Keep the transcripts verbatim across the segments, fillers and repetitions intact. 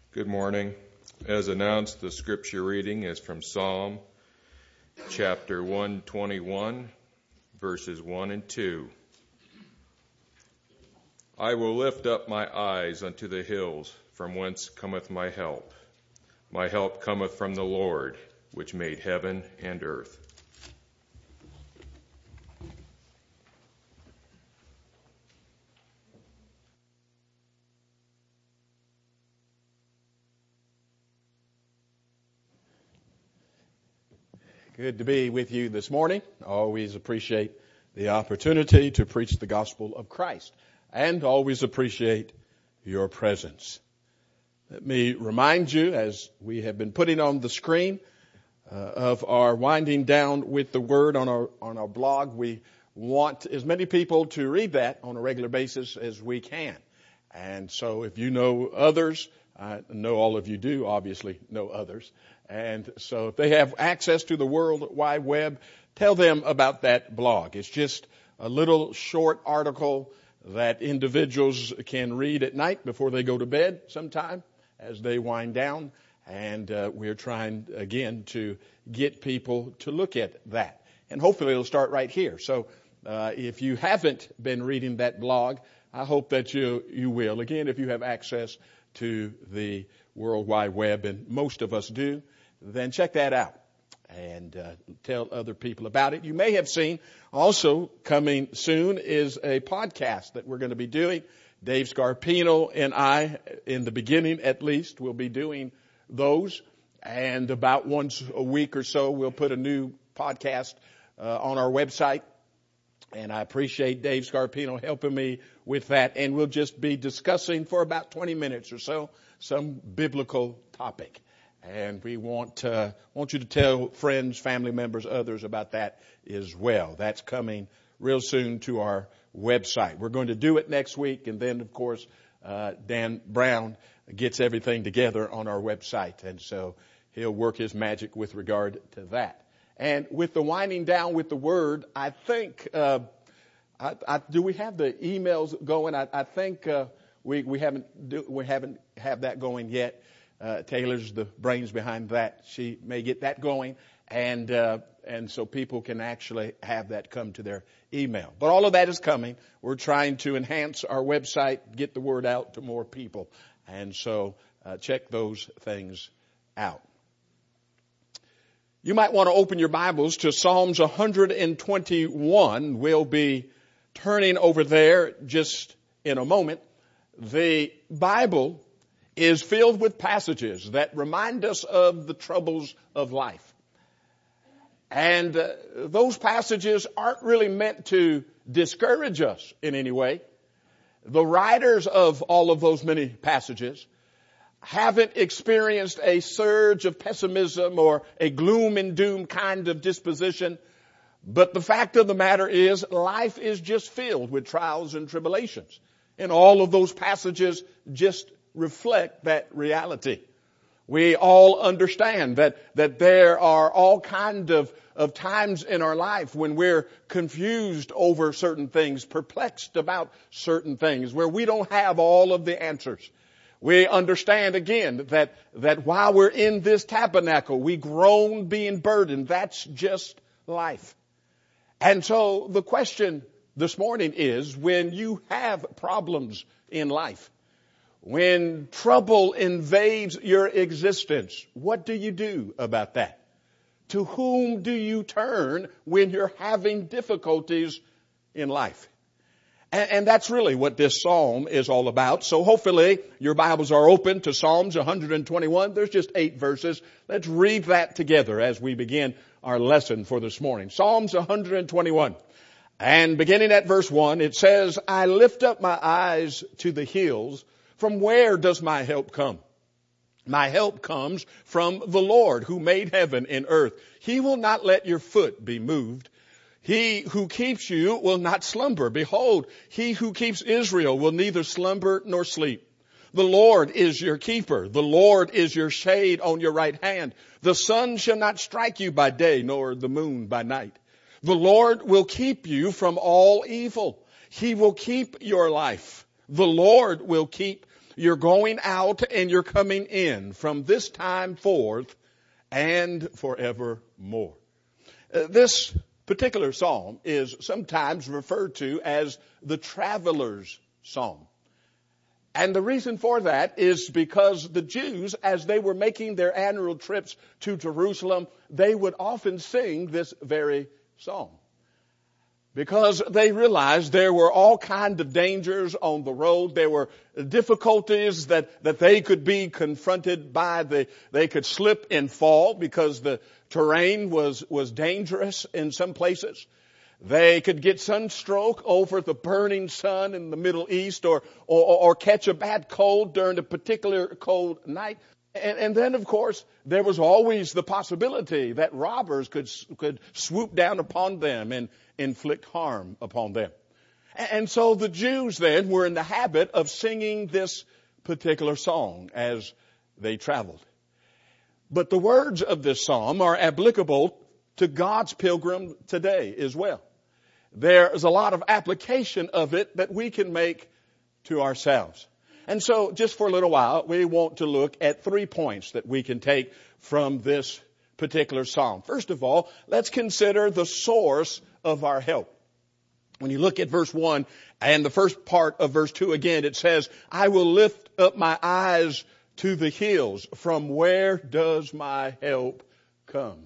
Good morning. As announced, the scripture reading is from Psalm chapter one twenty-one, verses one and two. I will lift up my eyes unto the hills, from whence cometh my help. My help cometh from the Lord, which made heaven and earth. Good to be with you this morning. I always appreciate the opportunity to preach the gospel of Christ and always appreciate your presence. Let me remind you, as we have been putting on the screen, uh, of our winding down with the word on our on our blog. We want as many people to read that on a regular basis as we can. And so if you know others, I know all of you do obviously know others. And so if they have access to the World Wide Web, tell them about that blog. It's just a little short article that individuals can read at night before they go to bed sometime as they wind down. And uh, we're trying, again, to get people to look at that. And hopefully it'll start right here. So uh, if you haven't been reading that blog, I hope that you, you will. Again, if you have access to the World Wide Web, and most of us do, then check that out and uh, tell other people about it. You may have seen also coming soon is a podcast that we're going to be doing. Dave Scarpino and I, in the beginning at least, will be doing those. And about once a week or so, we'll put a new podcast uh, on our website. And I appreciate Dave Scarpino helping me with that. And we'll just be discussing for about twenty minutes or so some biblical topic. And we want uh, want you to tell friends, family members, others about that as well. That's coming real soon to our website. We're going to do it next week. And then, of course, uh, Dan Brown gets everything together on our website. And so he'll work his magic with regard to that. And with the winding down with the word, I think, uh, I, I, do we have the emails going? I, I think uh, we, we haven't do, we haven't have that going yet. Uh, Taylor's the brains behind that. She may get that going, and uh, and so people can actually have that come to their email. But all of that is coming. We're trying to enhance our website, get the word out to more people, and so uh, check those things out. You might want to open your Bibles to Psalms one twenty-one. We'll be turning over there just in a moment. The Bible is filled with passages that remind us of the troubles of life. And uh, those passages aren't really meant to discourage us in any way. The writers of all of those many passages haven't experienced a surge of pessimism or a gloom and doom kind of disposition. But the fact of the matter is, life is just filled with trials and tribulations. And all of those passages just reflect that reality. We all understand that, that there are all kinds of, of times in our life when we're confused over certain things, perplexed about certain things, where we don't have all of the answers. We understand again that, that while we're in this tabernacle, we groan being burdened. That's just life. And so the question this morning is, when you have problems in life, when trouble invades your existence, what do you do about that? To whom do you turn when you're having difficulties in life? And, and that's really what this psalm is all about. So hopefully your Bibles are open to Psalms one twenty-one. There's just eight verses. Let's read that together as we begin our lesson for this morning. Psalms one twenty-one. And beginning at verse one, it says, I lift up my eyes to the hills. From where does my help come? My help comes from the Lord who made heaven and earth. He will not let your foot be moved. He who keeps you will not slumber. Behold, he who keeps Israel will neither slumber nor sleep. The Lord is your keeper. The Lord is your shade on your right hand. The sun shall not strike you by day, nor the moon by night. The Lord will keep you from all evil. He will keep your life. The Lord will keep you're going out and you're coming in from this time forth and forevermore. Uh, this particular psalm is sometimes referred to as the traveler's psalm. And the reason for that is because the Jews, as they were making their annual trips to Jerusalem, they would often sing this very psalm. Because they realized there were all kinds of dangers on the road. There were difficulties that, that they could be confronted by. The, they could slip and fall because the terrain was, was dangerous in some places. They could get sunstroke over the burning sun in the Middle East, or, or, or catch a bad cold during a particular cold night. And, and then, of course, there was always the possibility that robbers could, could swoop down upon them and inflict harm upon them. And, and so the Jews then were in the habit of singing this particular song as they traveled. But the words of this psalm are applicable to God's pilgrim today as well. There's a lot of application of it that we can make to ourselves. And so just for a little while, we want to look at three points that we can take from this particular psalm. First of all, let's consider the source of our help. When you look at verse one and the first part of verse two again, it says, I will lift up my eyes to the hills. From where does my help come?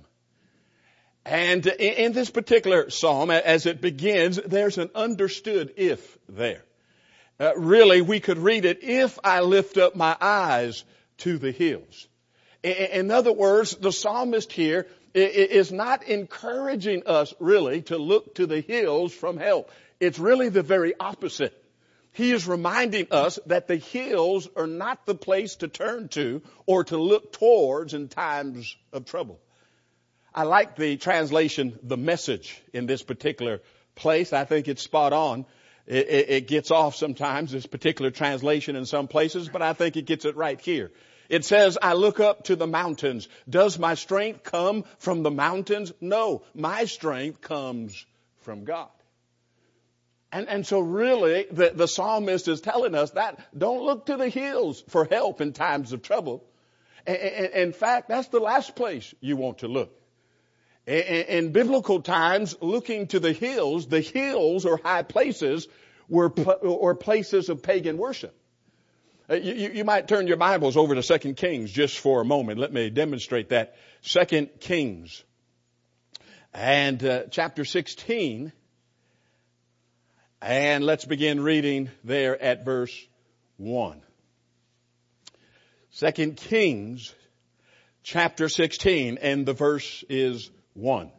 And in this particular psalm, as it begins, there's an understood if there. Uh, really, we could read it, if I lift up my eyes to the hills. In, in other words, the psalmist here is not encouraging us really to look to the hills from help. It's really the very opposite. He is reminding us that the hills are not the place to turn to or to look towards in times of trouble. I like the translation, the Message, in this particular place. I think it's spot on. It, it, it gets off sometimes, this particular translation in some places, but I think it gets it right here. It says, I look up to the mountains. Does my strength come from the mountains? No, my strength comes from God. And, and so really, the, the psalmist is telling us that don't look to the hills for help in times of trouble. In, in fact, that's the last place you want to look. In biblical times, looking to the hills, the hills or high places were or places of pagan worship. You, you might turn your Bibles over to Second Kings just for a moment. Let me demonstrate that. Second Kings and uh, chapter sixteen. And let's begin reading there at verse one. Second Kings chapter sixteen, and the verse is one.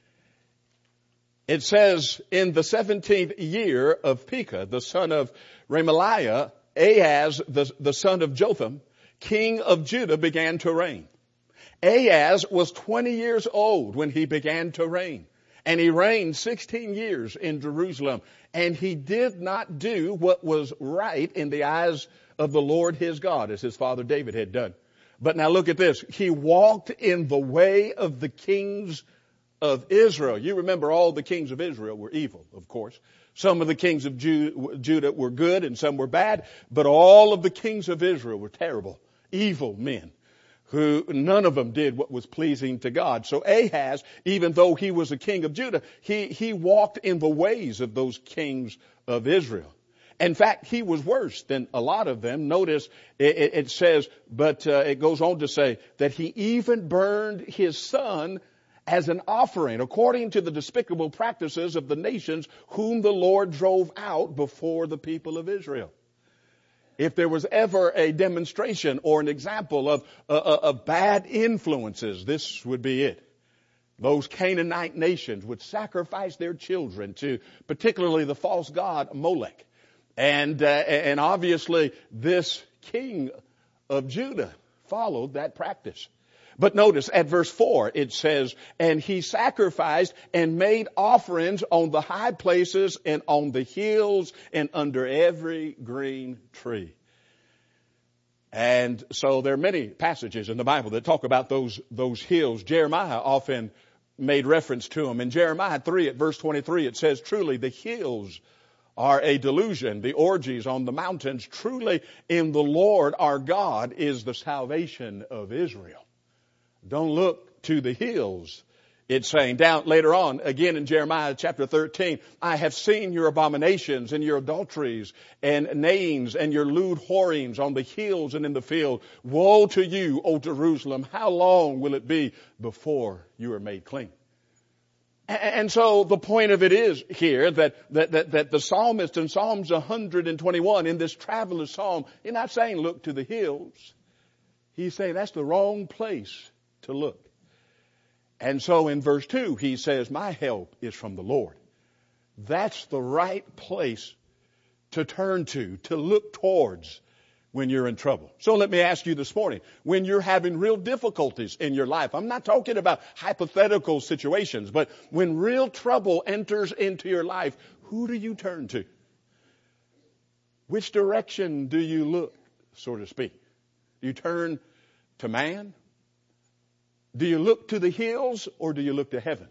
It says, in the seventeenth year of Pekah, the son of Remaliah, Ahaz, the, the son of Jotham, king of Judah, began to reign. Ahaz was twenty years old when he began to reign. And he reigned sixteen years in Jerusalem. And he did not do what was right in the eyes of the Lord his God, as his father David had done. But now look at this. He walked in the way of the kings of Israel. You remember all the kings of Israel were evil, of course. Some of the kings of Judah were good and some were bad. But all of the kings of Israel were terrible, evil men, who none of them did what was pleasing to God. So Ahaz, even though he was a king of Judah, he, he walked in the ways of those kings of Israel. In fact, he was worse than a lot of them. Notice it, it says, but uh, it goes on to say that he even burned his son as an offering, according to the despicable practices of the nations whom the Lord drove out before the people of Israel. If there was ever a demonstration or an example of, uh, of bad influences, this would be it. Those Canaanite nations would sacrifice their children to particularly the false god Molech. And, uh, and obviously this king of Judah followed that practice. But notice at verse four, it says, and he sacrificed and made offerings on the high places and on the hills and under every green tree. And so there are many passages in the Bible that talk about those, those hills. Jeremiah often made reference to them. In Jeremiah three at verse twenty-three, it says, truly the hills are a delusion. The orgies on the mountains, truly in the Lord our God is the salvation of Israel. Don't look to the hills. It's saying down later on, again in Jeremiah chapter thirteen, I have seen your abominations and your adulteries and neighings and your lewd whorings on the hills and in the field. Woe to you, O Jerusalem! How long will it be before you are made clean? And so the point of it is here that, that, that, that the psalmist in Psalms one hundred twenty-one, in this traveler's psalm, he's not saying look to the hills. He's saying that's the wrong place to look. And so in verse two, he says, my help is from the Lord. That's the right place to turn to, to look towards when you're in trouble. So let me ask you this morning, when you're having real difficulties in your life, I'm not talking about hypothetical situations, but when real trouble enters into your life, who do you turn to? Which direction do you look, so to speak? Do you turn to man? Do you look to the hills or do you look to heaven?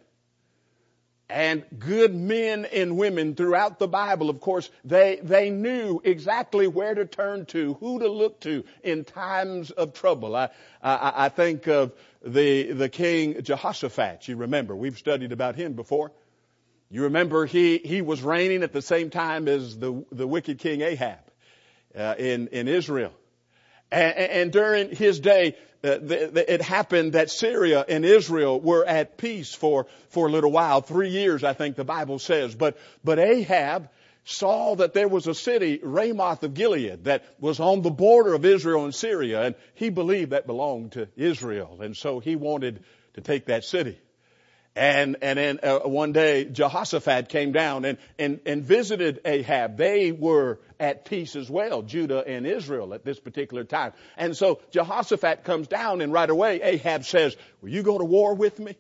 And good men and women throughout the Bible, of course, they, they knew exactly where to turn to, who to look to in times of trouble. I, I, I think of the, the king Jehoshaphat. You remember, we've studied about him before. You remember he, he was reigning at the same time as the, the wicked king Ahab, uh, in, in Israel. And, and during his day, Uh, the, the, it happened that Syria and Israel were at peace for, for a little while. Three years, I think the Bible says. But, but Ahab saw that there was a city, Ramoth of Gilead, that was on the border of Israel and Syria. And he believed that belonged to Israel. And so he wanted to take that city. And, and then uh, one day Jehoshaphat came down and, and, and visited Ahab. They were at peace as well, Judah and Israel at this particular time. And so Jehoshaphat comes down and right away Ahab says, will you go to war with me?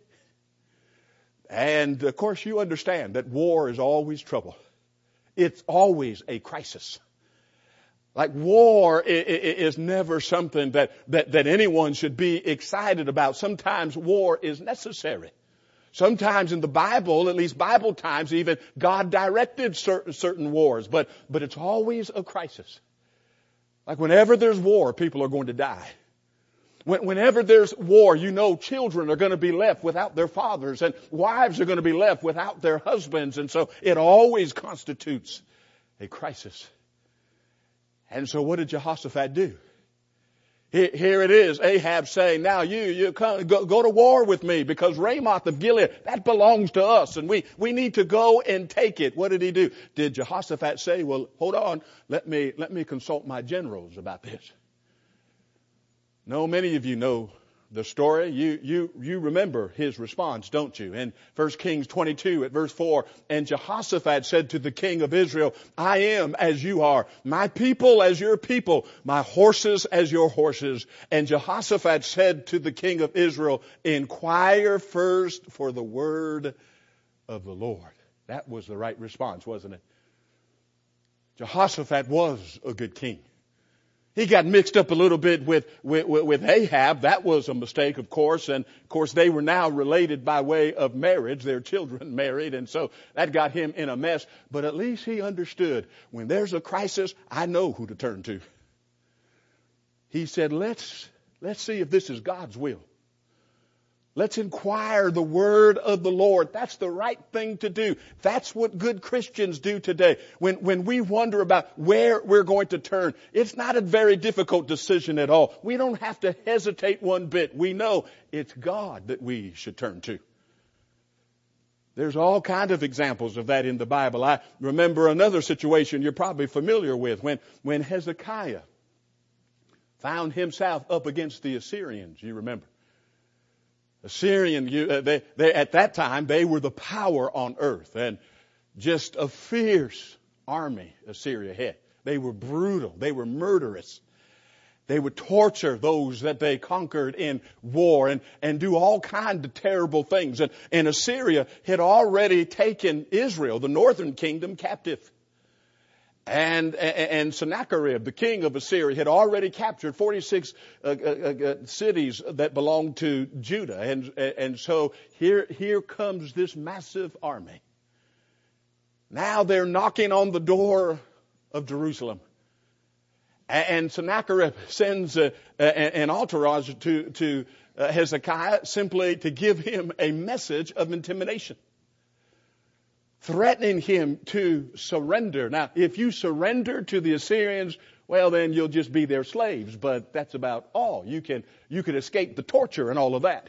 And of course you understand that war is always trouble. It's always a crisis. Like war is never something that, that, that anyone should be excited about. Sometimes war is necessary. Sometimes in the Bible, at least Bible times even, God directed certain, certain wars, but, but it's always a crisis. Like whenever there's war, people are going to die. When, whenever there's war, you know children are going to be left without their fathers and wives are going to be left without their husbands. And so it always constitutes a crisis. And so what did Jehoshaphat do? Here it is, Ahab saying, now you, you come, go, go to war with me because Ramoth of Gilead, that belongs to us and we, we need to go and take it. What did he do? Did Jehoshaphat say, well, hold on, let me, let me consult my generals about this? No, many of you know the story. You, you, you remember his response, don't you? In First Kings twenty-two at verse four, and Jehoshaphat said to the king of Israel, I am as you are, my people as your people, my horses as your horses. And Jehoshaphat said to the king of Israel, inquire first for the word of the Lord. That was the right response, wasn't it? Jehoshaphat was a good king. He got mixed up a little bit with, with, with Ahab. That was a mistake, of course. And, of course, they were now related by way of marriage. Their children married. And so that got him in a mess. But at least he understood when there's a crisis, I know who to turn to. He said, let's, let's see if this is God's will. Let's inquire the word of the Lord. That's the right thing to do. That's what good Christians do today. When, when we wonder about where we're going to turn, it's not a very difficult decision at all. We don't have to hesitate one bit. We know it's God that we should turn to. There's all kinds of examples of that in the Bible. I remember another situation you're probably familiar with when, when Hezekiah found himself up against the Assyrians. You remember? Assyrian, you, uh, they, they, at that time, they were the power on earth and just a fierce army Assyria had. They were brutal. They were murderous. They would torture those that they conquered in war and, and do all kinds of terrible things. And, and Assyria had already taken Israel, the northern kingdom, captive. And, and Sennacherib, the king of Assyria, had already captured forty-six uh, uh, uh, cities that belonged to Judah. And, and so here, here comes this massive army. Now they're knocking on the door of Jerusalem. And Sennacherib sends a, a, an entourage to, to uh, Hezekiah simply to give him a message of intimidation, threatening him to surrender. Now, if you surrender to the Assyrians, well, then you'll just be their slaves. But that's about all. You can, you can escape the torture and all of that.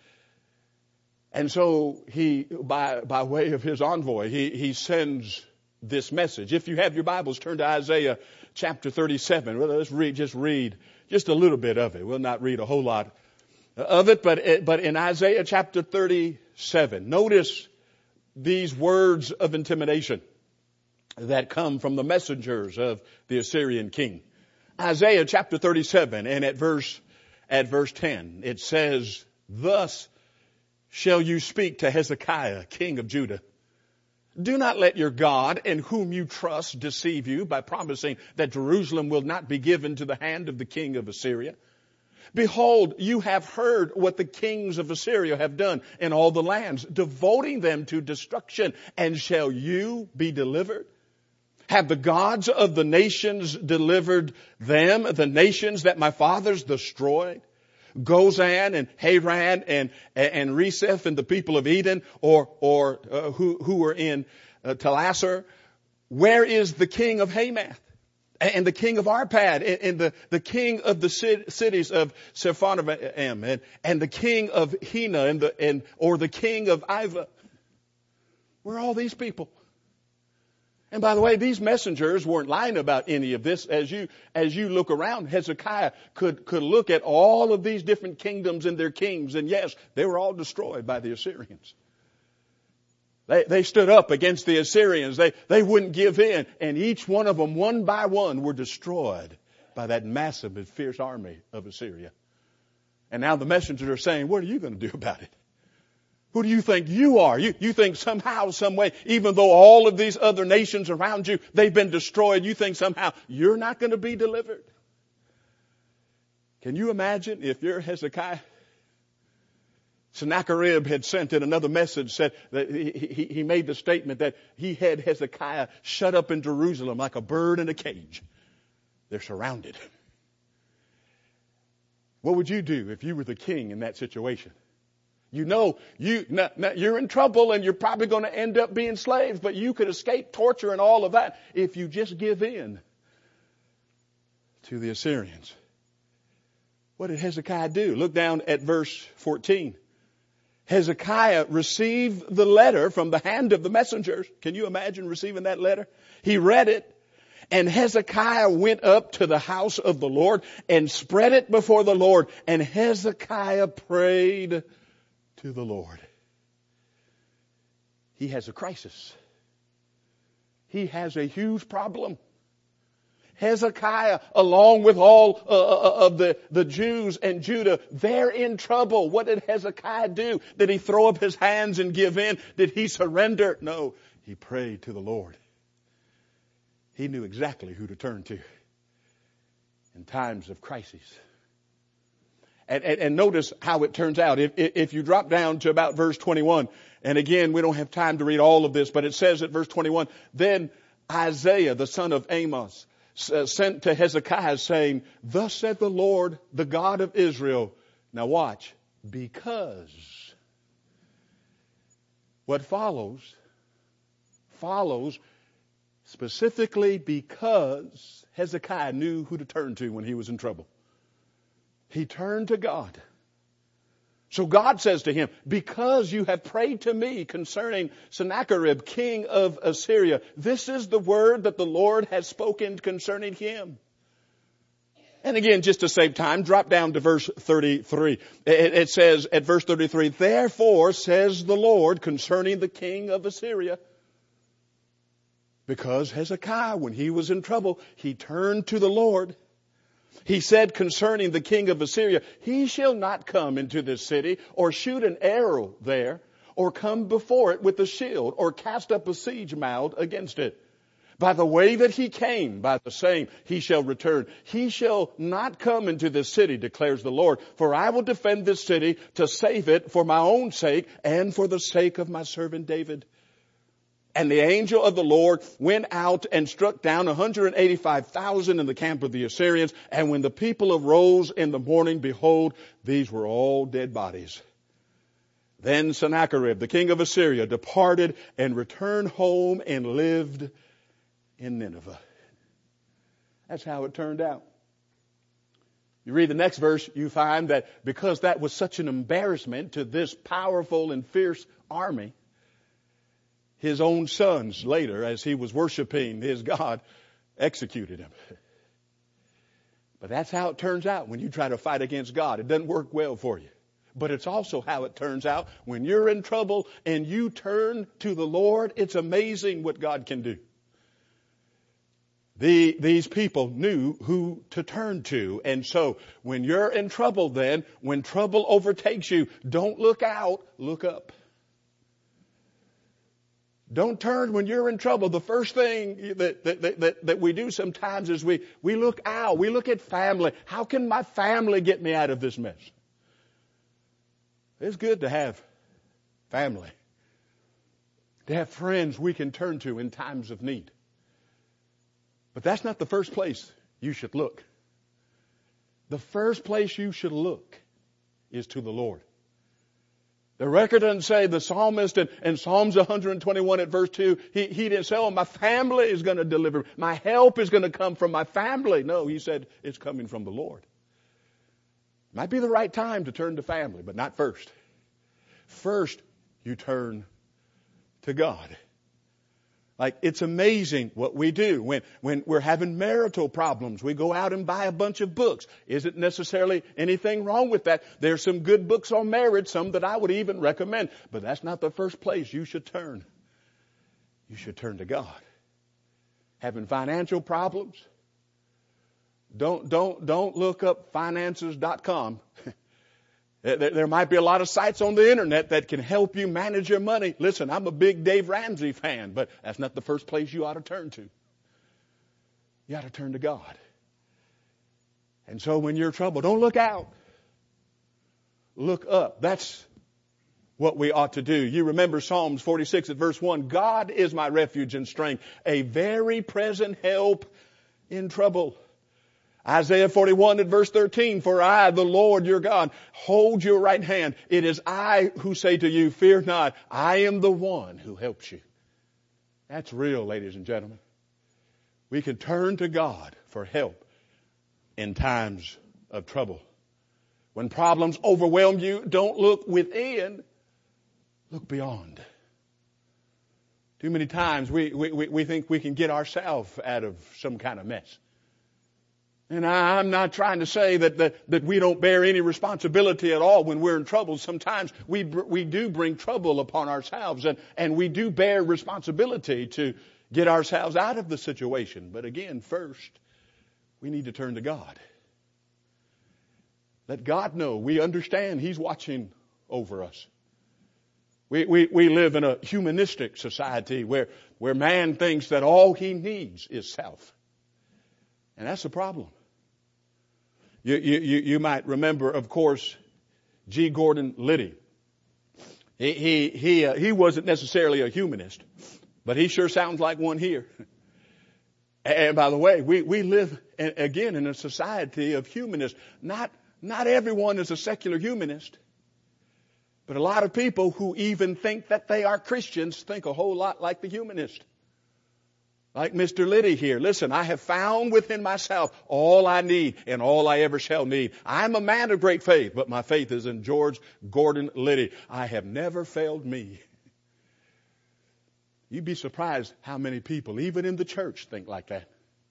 And so he, by, by way of his envoy, he, he sends this message. If you have your Bibles, turn to Isaiah chapter thirty-seven. Well, let's read, just read just a little bit of it. We'll not read a whole lot of it, but, but in Isaiah chapter thirty-seven, notice these words of intimidation that come from the messengers of the Assyrian king. Isaiah chapter thirty-seven, and at verse, at verse ten, it says, "Thus shall you speak to Hezekiah, king of Judah. Do not let your God in whom you trust deceive you by promising that Jerusalem will not be given to the hand of the king of Assyria. Behold, you have heard what the kings of Assyria have done in all the lands, devoting them to destruction. And shall you be delivered? Have the gods of the nations delivered them, the nations that my fathers destroyed? Gozan and Haran and, and Reseph and the people of Eden, or, or, uh, who, who were in uh, Telasar. Where is the king of Hamath? And the king of Arpad, and, and the, the king of the cities of Sepharvaim, and, and the king of Hena, and the, and, or the king of Iva? Where are all these people? And by the way, these messengers weren't lying about any of this. As you, as you look around, Hezekiah could, could look at all of these different kingdoms and their kings. And yes, they were all destroyed by the Assyrians. They, they stood up against the Assyrians. They, they wouldn't give in. And each one of them, one by one, were destroyed by that massive and fierce army of Assyria. And now the messengers are saying, what are you going to do about it? Who do you think you are? You, you think somehow, some way, even though all of these other nations around you, they've been destroyed, you think somehow you're not going to be delivered? Can you imagine if you're Hezekiah? Sennacherib had sent in another message, said that he, he, he made the statement that he had Hezekiah shut up in Jerusalem like a bird in a cage. They're surrounded. What would you do if you were the king in that situation? You know, you, now, now you're in trouble and you're probably going to end up being slaves, but you could escape torture and all of that if you just give in to the Assyrians. What did Hezekiah do? Look down at verse fourteen. Hezekiah received the letter from the hand of the messengers. Can you imagine receiving that letter? He read it, and Hezekiah went up to the house of the Lord and spread it before the Lord, and Hezekiah prayed to the Lord. He has a crisis. He has a huge problem. Hezekiah, along with all uh, of the, the Jews and Judah, they're in trouble. What did Hezekiah do? Did he throw up his hands and give in? Did he surrender? No, he prayed to the Lord. He knew exactly who to turn to in times of crisis. And, and, and notice how it turns out. If, if you drop down to about verse twenty-one, and again, we don't have time to read all of this, but it says at verse twenty-one, then Isaiah, the son of Amos, sent to Hezekiah saying, thus said the Lord, the God of Israel. Now watch, because what follows, follows specifically because Hezekiah knew who to turn to when he was in trouble. He turned to God. So God says to him, because you have prayed to me concerning Sennacherib, king of Assyria, this is the word that the Lord has spoken concerning him. And again, just to save time, drop down to verse thirty-three. It, it says at verse thirty-three, therefore says the Lord concerning the king of Assyria. Because Hezekiah, when he was in trouble, he turned to the Lord. He said concerning the king of Assyria, he shall not come into this city or shoot an arrow there or come before it with a shield or cast up a siege mound against it. By the way that he came, by the same he shall return. He shall not come into this city, declares the Lord, for I will defend this city to save it for my own sake and for the sake of my servant David. And the angel of the Lord went out and struck down one hundred eighty-five thousand in the camp of the Assyrians. And when the people arose in the morning, behold, these were all dead bodies. Then Sennacherib, the king of Assyria, departed and returned home and lived in Nineveh. That's how it turned out. You read the next verse, you find that because that was such an embarrassment to this powerful and fierce army, his own sons later, as he was worshiping his God, executed him. But that's how it turns out when you try to fight against God. It doesn't work well for you. But it's also how it turns out when you're in trouble and you turn to the Lord. It's amazing what God can do. The, these people knew who to turn to. And so when you're in trouble then, when trouble overtakes you, don't look out, look up. Don't turn when you're in trouble. The first thing that, that, that, that we do sometimes is we, we look out. We look at family. How can my family get me out of this mess? It's good to have family. To have friends we can turn to in times of need. But that's not the first place you should look. The first place you should look is to the Lord. The record doesn't say the psalmist in, in Psalms one twenty-one at verse two, he, he didn't say, oh, my family is going to deliver. My help is going to come from my family. No, he said it's coming from the Lord. Might be the right time to turn to family, but not first. First, you turn to God. Like, it's amazing what we do. When, when we're having marital problems, we go out and buy a bunch of books. Isn't necessarily anything wrong with that. There's some good books on marriage, some that I would even recommend. But that's not the first place you should turn. You should turn to God. Having financial problems? Don't, don't, don't look up finances dot com. There might be a lot of sites on the internet that can help you manage your money. Listen, I'm a big Dave Ramsey fan, but that's not the first place you ought to turn to. You ought to turn to God. And so when you're in trouble, don't look out. Look up. That's what we ought to do. You remember Psalms forty-six at verse one. God is my refuge and strength, a very present help in trouble. Isaiah forty-one at verse thirteen, for I, the Lord your God, hold your right hand. It is I who say to you, fear not. I am the one who helps you. That's real, ladies and gentlemen. We can turn to God for help in times of trouble. When problems overwhelm you, don't look within, look beyond. Too many times we, we, we think we can get ourselves out of some kind of mess. And I'm not trying to say that, that, that we don't bear any responsibility at all when we're in trouble. Sometimes we, we do bring trouble upon ourselves and, and we do bear responsibility to get ourselves out of the situation. But again, first, we need to turn to God. Let God know we understand He's watching over us. We, we, we live in a humanistic society where, where man thinks that all he needs is self. And that's the problem. You, you, you might remember, of course, G. Gordon Liddy. He, he, he, uh, he wasn't necessarily a humanist, but he sure sounds like one here. And by the way, we, we live, again, in a society of humanists. Not, not everyone is a secular humanist, but a lot of people who even think that they are Christians think a whole lot like the humanist. Like Mister Liddy here. Listen, I have found within myself all I need and all I ever shall need. I'm a man of great faith, but my faith is in George Gordon Liddy. I have never failed me. You'd be surprised how many people, even in the church, think like that.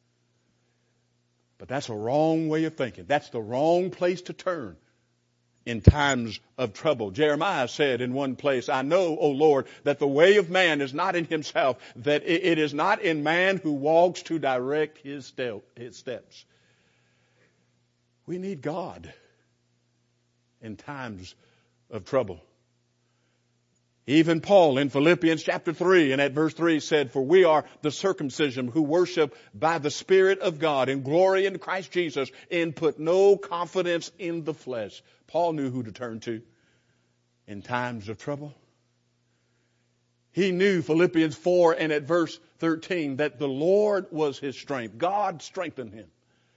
But that's a wrong way of thinking. That's the wrong place to turn in times of trouble. Jeremiah said in one place, I know, O Lord, that the way of man is not in himself, that it is not in man who walks to direct his steps. We need God in times of trouble. Even Paul in Philippians chapter three and at verse three said, for we are the circumcision who worship by the Spirit of God and glory in Christ Jesus and put no confidence in the flesh. Paul knew who to turn to in times of trouble. He knew, Philippians four and at verse thirteen, that the Lord was his strength. God strengthened him.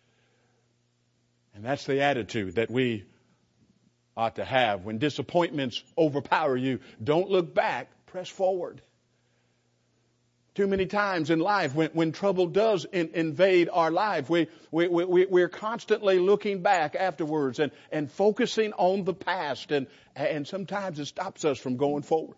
And that's the attitude that we ought to have. When disappointments overpower you, don't look back, press forward. Too many times in life, when, when trouble does in, invade our life, we, we, we, we're constantly looking back afterwards and, and focusing on the past, and, and sometimes it stops us from going forward.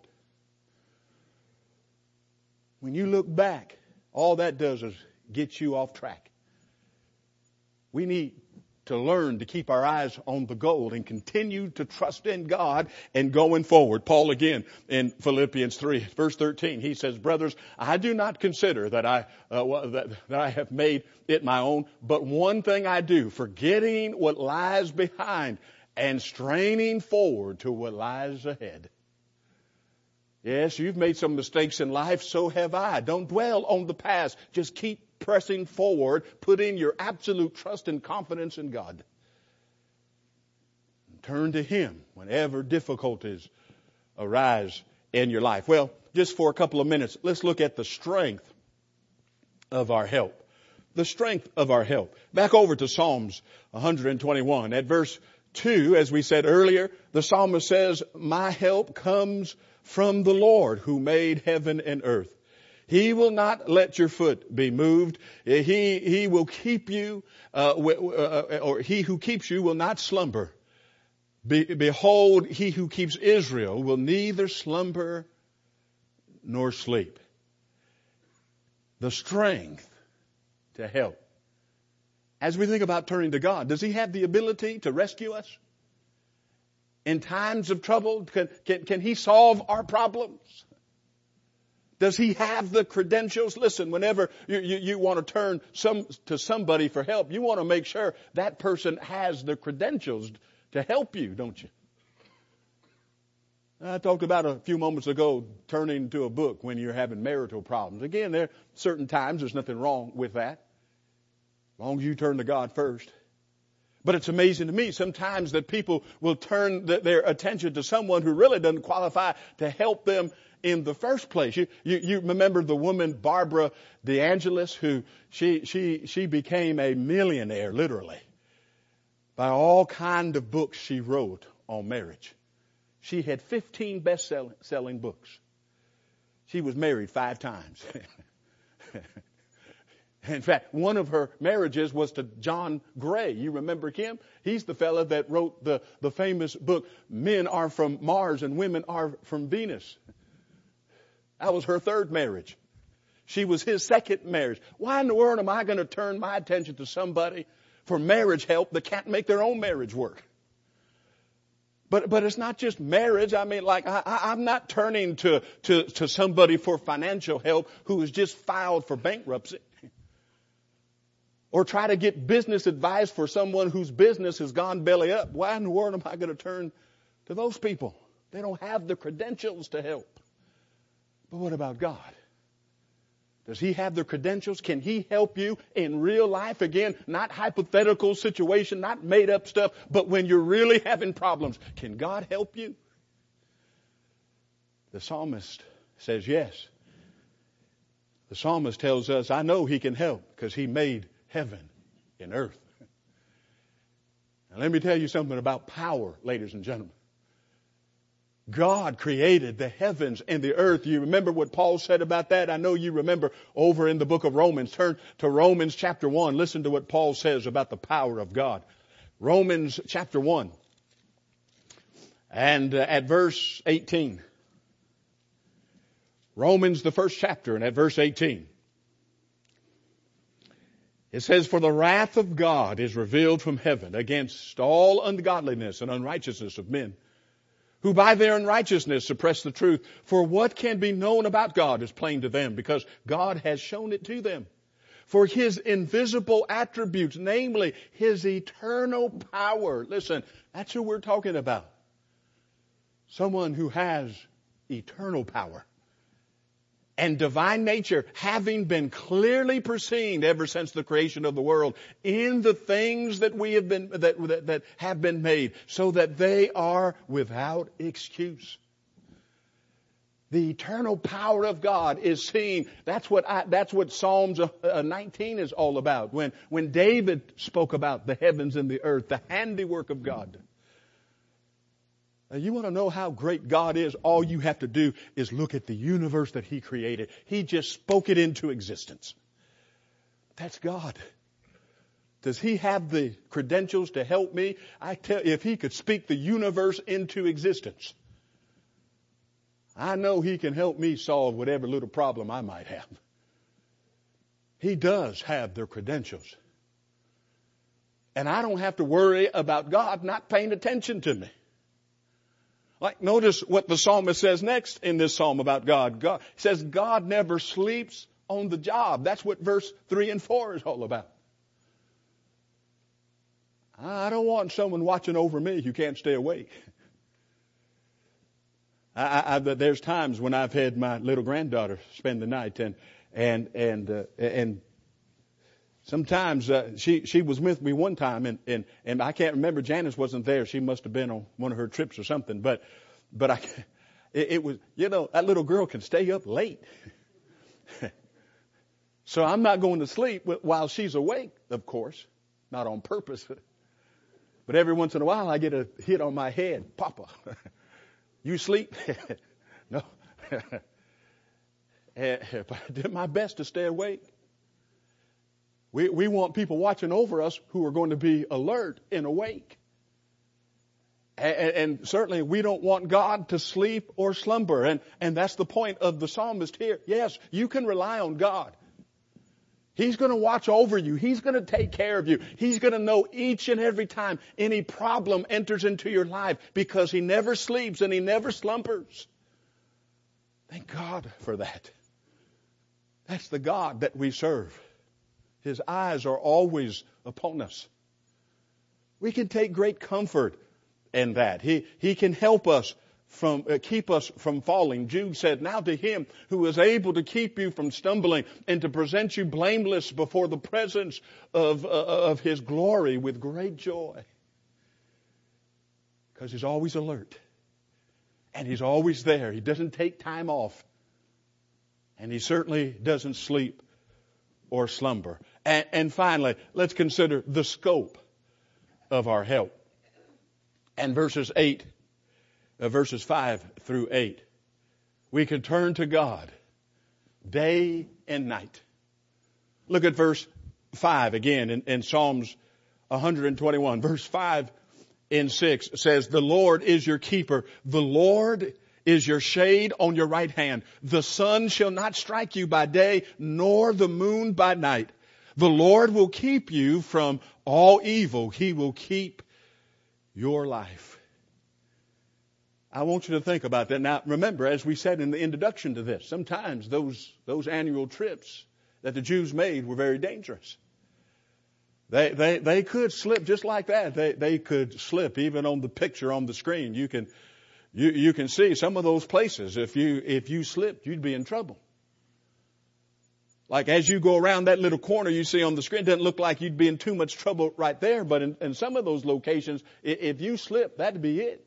When you look back, all that does is get you off track. We need to learn to keep our eyes on the goal and continue to trust in God and going forward. Paul again in Philippians three, verse thirteen, he says, brothers, I do not consider that I, uh, that, that I have made it my own, but one thing I do, forgetting what lies behind and straining forward to what lies ahead. Yes, you've made some mistakes in life, so have I. Don't dwell on the past. Just keep pressing forward, putting your absolute trust and confidence in God. Turn to Him whenever difficulties arise in your life. Well, just for a couple of minutes, let's look at the strength of our help. The strength of our help. Back over to Psalms one twenty-one. At verse two, as we said earlier, the psalmist says, my help comes from the Lord who made heaven and earth. He will not let your foot be moved. He, he will keep you, uh, or he who keeps you will not slumber. Be, behold, he who keeps Israel will neither slumber nor sleep. The strength to help. As we think about turning to God, does He have the ability to rescue us? In times of trouble, can, can, can He solve our problems? Does He have the credentials? Listen, whenever you, you, you want to turn some, to somebody for help, you want to make sure that person has the credentials to help you, don't you? I talked about a few moments ago turning to a book when you're having marital problems. Again, there are certain times there's nothing wrong with that, as long as you turn to God first. But it's amazing to me sometimes that people will turn their attention to someone who really doesn't qualify to help them in the first place. You, you, you remember the woman Barbara DeAngelis, who she, she, she became a millionaire, literally, by all kind of books she wrote on marriage. She had fifteen best-selling books. She was married five times. In fact, one of her marriages was to John Gray. You remember him? He's the fella that wrote the, the famous book, Men Are From Mars and Women Are From Venus. That was her third marriage. She was his second marriage. Why in the world am I going to turn my attention to somebody for marriage help that can't make their own marriage work? But but it's not just marriage. I mean, like, I, I'm not turning to, to, to somebody for financial help who has just filed for bankruptcy. Or try to get business advice for someone whose business has gone belly up. Why in the world am I going to turn to those people? They don't have the credentials to help. But what about God? Does He have the credentials? Can He help you in real life? Again, not hypothetical situation, not made up stuff, but when you're really having problems, can God help you? The psalmist says yes. The psalmist tells us, I know He can help because He made heaven and earth. Now let me tell you something about power, ladies and gentlemen. God created the heavens and the earth. You remember what Paul said about that? I know you remember over in the book of Romans. Turn to Romans chapter one. Listen to what Paul says about the power of God. Romans chapter one. And uh, at verse eighteen. Romans, the first chapter, and at verse eighteen. It says, for the wrath of God is revealed from heaven against all ungodliness and unrighteousness of men, who by their unrighteousness suppress the truth. For what can be known about God is plain to them, because God has shown it to them. For His invisible attributes, namely His eternal power. Listen, that's who we're talking about. Someone who has eternal power and divine nature, having been clearly perceived ever since the creation of the world in the things that we have been that, that, that have been made, so that they are without excuse. The eternal power of God is seen. That's what I, that's what Psalms nineteen is all about. When, when David spoke about the heavens and the earth, the handiwork of God. Now, you want to know how great God is? All you have to do is look at the universe that He created. He just spoke it into existence. That's God. Does He have the credentials to help me? I tell you, if He could speak the universe into existence, I know He can help me solve whatever little problem I might have. He does have the credentials. And I don't have to worry about God not paying attention to me. Like, notice what the psalmist says next in this psalm about God. God says God never sleeps on the job. That's what verse three and four is all about. I don't want someone watching over me who can't stay awake. I, I, I, there's times when I've had my little granddaughter spend the night, and and and uh, and sometimes uh, she she was with me one time, and and and I can't remember. Janice wasn't there; she must have been on one of her trips or something. But but I, it, it was you know that little girl can stay up late, so I'm not going to sleep while she's awake, of course, not on purpose. But every once in a while, I get a hit on my head, Papa. You sleep? No. But I did my best to stay awake. We, we want people watching over us who are going to be alert and awake. And, and certainly we don't want God to sleep or slumber. And, and that's the point of the psalmist here. Yes, you can rely on God. He's going to watch over you. He's going to take care of you. He's going to know each and every time any problem enters into your life, because He never sleeps and He never slumbers. Thank God for that. That's the God that we serve. His eyes are always upon us. We can take great comfort in that. He, he can help us from, uh, keep us from falling. Jude said, now to Him who is able to keep you from stumbling and to present you blameless before the presence of, uh, of His glory with great joy. Because He's always alert. And He's always there. He doesn't take time off. And He certainly doesn't sleep or slumber. And, and finally, let's consider the scope of our help. And verses eight Uh, verses five through eight. We can turn to God day and night. Look at verse five again in, in Psalms one twenty-one. Verse five and six says, the Lord is your keeper. The Lord is your shade on your right hand. The sun shall not strike you by day, nor the moon by night. The Lord will keep you from all evil. He will keep your life. I want you to think about that. Now, remember, as we said in the introduction to this, sometimes those, those annual trips that the Jews made were very dangerous. They, they, they could slip just like that. They, they could slip even on the picture on the screen. You can, you, you can see some of those places. If you, if you slipped, you'd be in trouble. Like as you go around that little corner you see on the screen, it doesn't look like you'd be in too much trouble right there. But in, in some of those locations, if you slip, that'd be it.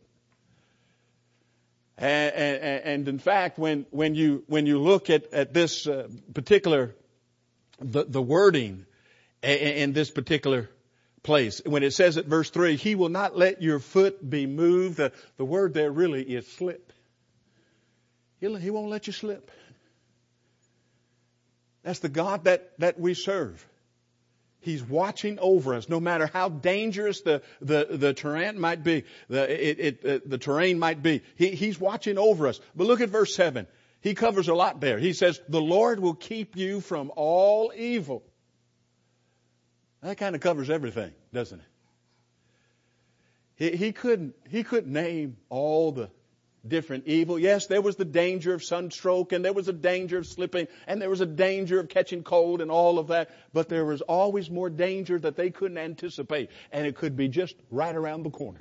And, and, and in fact, when, when you, when you look at, at this uh, particular, the, the wording in, in this particular place, when it says at verse three, He will not let your foot be moved. The, the word there really is slip. He'll, he won't let you slip. That's the God that, that we serve. He's watching over us, no matter how dangerous the the, the terrain might be, the it, it, uh, the terrain might be. He, he's watching over us. But look at verse seven. He covers a lot there. He says, "The Lord will keep you from all evil." That kind of covers everything, doesn't it? He, he couldn't he couldn't name all the different evil. Yes, there was the danger of sunstroke, and there was a danger of slipping, and there was a danger of catching cold and all of that. But there was always more danger that they couldn't anticipate, and it could be just right around the corner.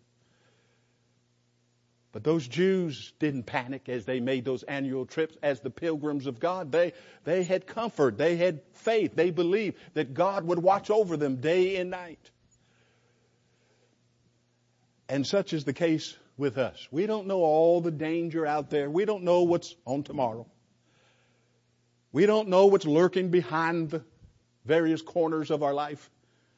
But those Jews didn't panic as they made those annual trips. As the pilgrims of God, they, they had comfort. They had faith. They believed that God would watch over them day and night. And such is the case with us. We don't know all the danger out there. We don't know what's on tomorrow. We don't know what's lurking behind the various corners of our life.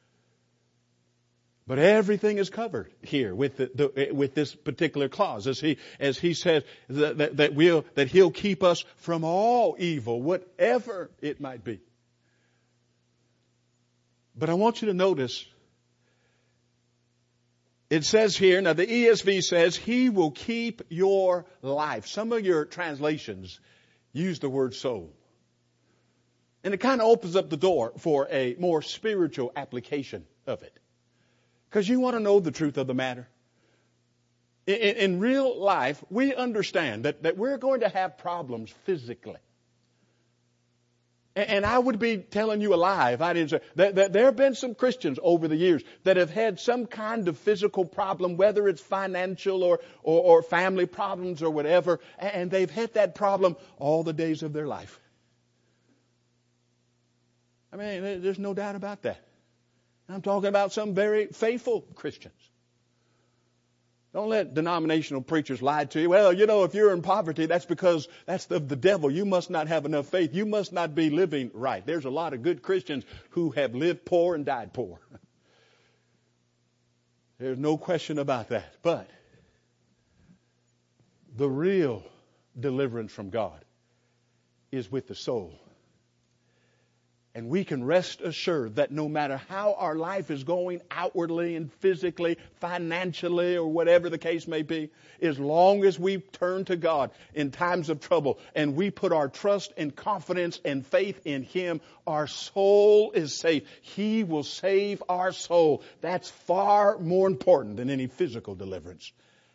But everything is covered here with the, the, with this particular clause, as he as he says that, that, that we'll that he'll keep us from all evil, whatever it might be. But I want you to notice, it says here, now the E S V says, He will keep your life. Some of your translations use the word soul. And it kind of opens up the door for a more spiritual application of it. Because you want to know the truth of the matter. In, in, in real life, we understand that, that we're going to have problems physically. And, and I would be telling you a lie if I didn't say that, that there have been some Christians over the years that have had some kind of physical problem, whether it's financial or, or, or family problems or whatever, and they've had that problem all the days of their life. I mean, there's no doubt about that. I'm talking about some very faithful Christians. Don't let denominational preachers lie to you. Well, you know, if you're in poverty, that's because that's of the devil. You must not have enough faith. You must not be living right. There's a lot of good Christians who have lived poor and died poor. There's no question about that. But the real deliverance from God is with the soul. And we can rest assured that no matter how our life is going outwardly and physically, financially, or whatever the case may be, as long as we turn to God in times of trouble and we put our trust and confidence and faith in Him, our soul is safe. He will save our soul. That's far more important than any physical deliverance.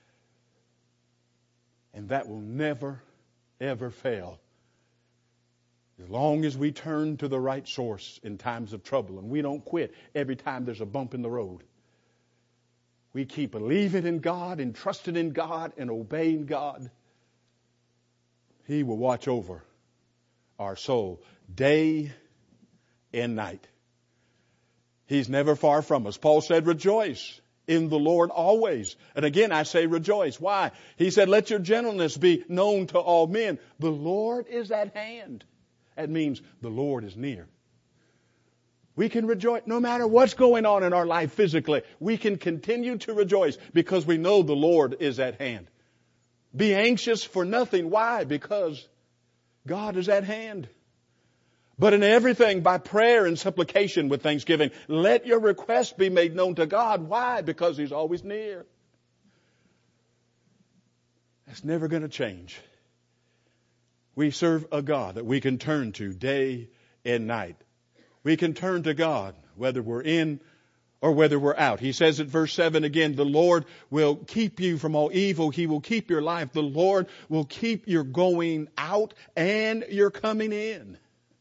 And that will never, ever fail. As long as we turn to the right source in times of trouble and we don't quit every time there's a bump in the road. We keep believing in God and trusting in God and obeying God. He will watch over our soul day and night. He's never far from us. Paul said, rejoice in the Lord always. And again, I say rejoice. Why? He said, let your gentleness be known to all men. The Lord is at hand. That means the Lord is near. We can rejoice no matter what's going on in our life physically. We can continue to rejoice because we know the Lord is at hand. Be anxious for nothing. Why? Because God is at hand. But in everything, by prayer and supplication with thanksgiving, let your requests be made known to God. Why? Because He's always near. That's never going to change. We serve a God that we can turn to day and night. We can turn to God whether we're in or whether we're out. He says at verse seven again, the Lord will keep you from all evil. He will keep your life. The Lord will keep your going out and your coming in.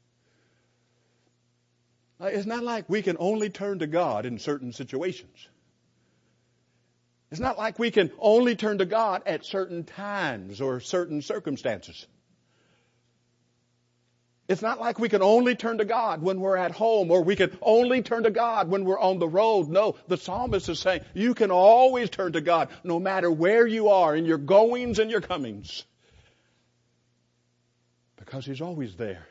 It's not like we can only turn to God in certain situations. It's not like we can only turn to God at certain times or certain circumstances. It's not like we can only turn to God when we're at home or we can only turn to God when we're on the road. No, the psalmist is saying you can always turn to God no matter where you are in your goings and your comings. Because He's always there.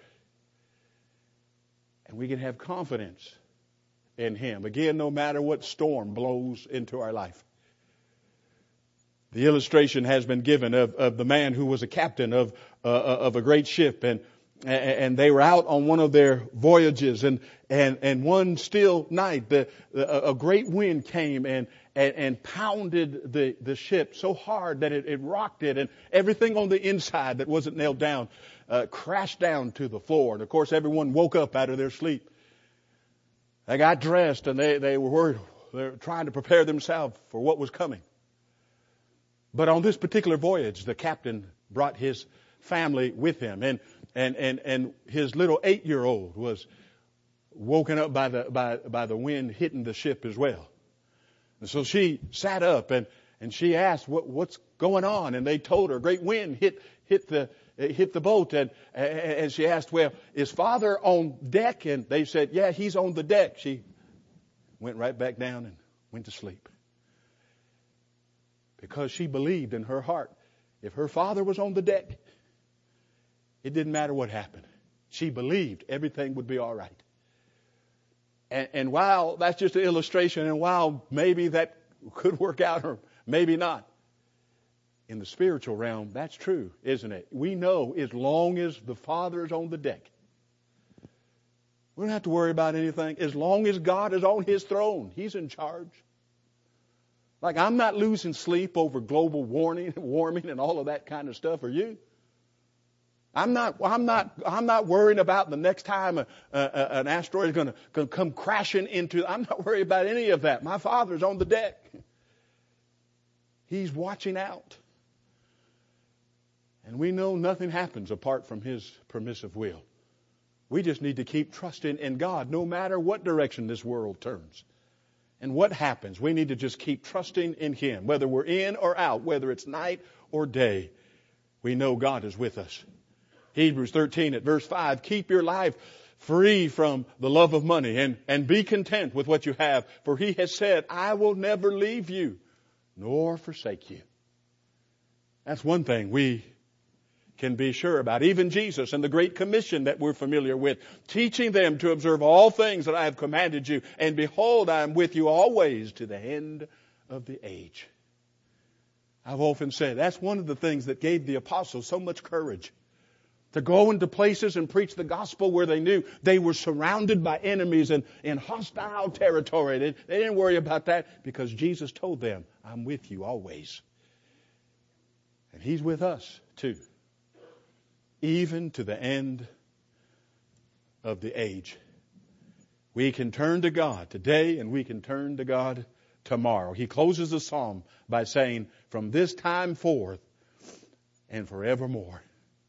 And we can have confidence in Him. Again, no matter what storm blows into our life. The illustration has been given of, of the man who was a captain of, uh, of a great ship and And they were out on one of their voyages, and and and one still night, the, the a great wind came and and, and pounded the the ship so hard that it, it rocked it, and everything on the inside that wasn't nailed down uh, crashed down to the floor. And of course, everyone woke up out of their sleep. They got dressed, and they they were worried. They were trying to prepare themselves for what was coming. But on this particular voyage, the captain brought his family with him, and and and and his little eight-year-old was woken up by the by by the wind hitting the ship as well. And so she sat up and and she asked, "What what's going on?" And they told her, "A great wind hit hit the hit the boat." And and she asked, "Well, is Father on deck?" And they said, "Yeah, he's on the deck." She went right back down and went to sleep. because she believed in her heart. If her father was on the deck, it didn't matter what happened. She believed everything would be all right. And, and while that's just an illustration, and while maybe that could work out or maybe not, in the spiritual realm, that's true, isn't it? We know as long as the Father is on the deck, we don't have to worry about anything. As long as God is on His throne, He's in charge. Like, I'm not losing sleep over global warming, warming and all of that kind of stuff. Are you? I'm not. I'm not. I'm not worrying about the next time a, a, an asteroid is going to come crashing into. I'm not worried about any of that. My Father's on the deck. He's watching out. And we know nothing happens apart from His permissive will. We just need to keep trusting in God no matter what direction this world turns. And what happens, we need to just keep trusting in Him. Whether we're in or out, whether it's night or day, we know God is with us. Hebrews thirteen at verse five, keep your life free from the love of money and, and be content with what you have. For He has said, I will never leave you nor forsake you. That's one thing we can be sure about. Even Jesus and the Great Commission that we're familiar with, teaching them to observe all things that I have commanded you. And behold, I am with you always to the end of the age. I've often said that's one of the things that gave the apostles so much courage. To go into places and preach the gospel where they knew they were surrounded by enemies and in hostile territory. They, they didn't worry about that because Jesus told them, I'm with you always. And He's with us too. Even to the end of the age. We can turn to God today and we can turn to God tomorrow. He closes the psalm by saying, from this time forth and forevermore.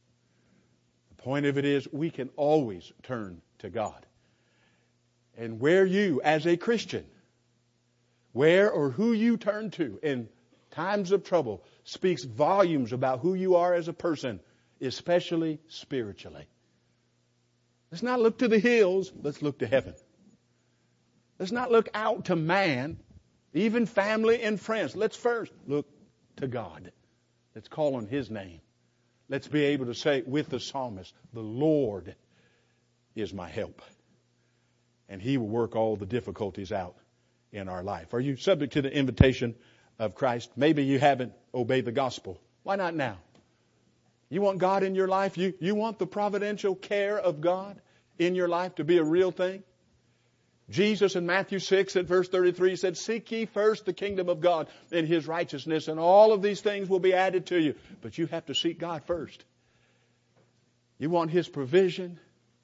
The point of it is we can always turn to God. And where you, as a Christian, where or who you turn to in times of trouble speaks volumes about who you are as a person, especially spiritually. Let's not look to the hills. Let's look to heaven. Let's not look out to man, even family and friends. Let's first look to God. Let's call on His name. Let's be able to say with the psalmist, the Lord is my help. And He will work all the difficulties out in our life. Are you subject to the invitation of Christ? Maybe you haven't obeyed the gospel. Why not now? You want God in your life? You, you want the providential care of God in your life to be a real thing? Jesus in Matthew six at verse thirty-three said, seek ye first the kingdom of God and His righteousness, and all of these things will be added to you. But you have to seek God first. You want His provision?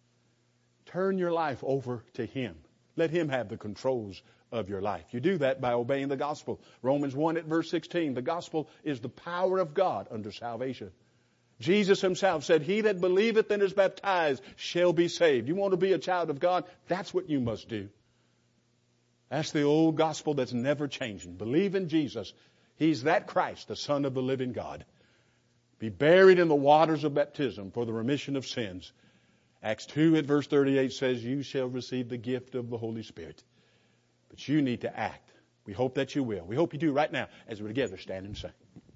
Turn your life over to Him. Let Him have the controls of your life. You do that by obeying the gospel. Romans one at verse sixteen, the gospel is the power of God unto salvation. Jesus Himself said, he that believeth and is baptized shall be saved. You want to be a child of God? That's what you must do. That's the old gospel that's never changing. Believe in Jesus. He's that Christ, the Son of the living God. Be buried in the waters of baptism for the remission of sins. Acts two at verse thirty-eight says, you shall receive the gift of the Holy Spirit. But you need to act. We hope that you will. We hope you do right now as we together stand and sing.